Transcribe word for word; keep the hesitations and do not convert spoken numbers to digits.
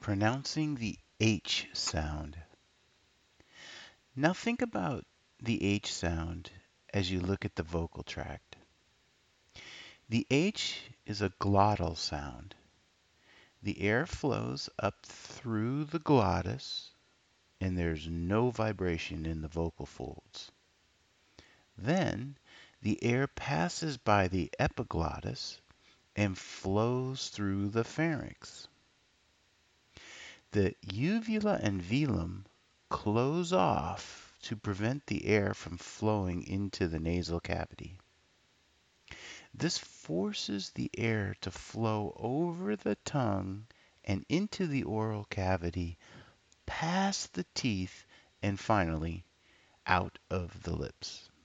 Pronouncing the H sound. Now think about the H sound as you look at the vocal tract. The H is a glottal sound. The air flows up through the glottis and there's no vibration in the vocal folds. Then the air passes by the epiglottis and flows through the pharynx. The uvula and velum close off to prevent the air from flowing into the nasal cavity. This forces the air to flow over the tongue and into the oral cavity, past the teeth, and finally out of the lips.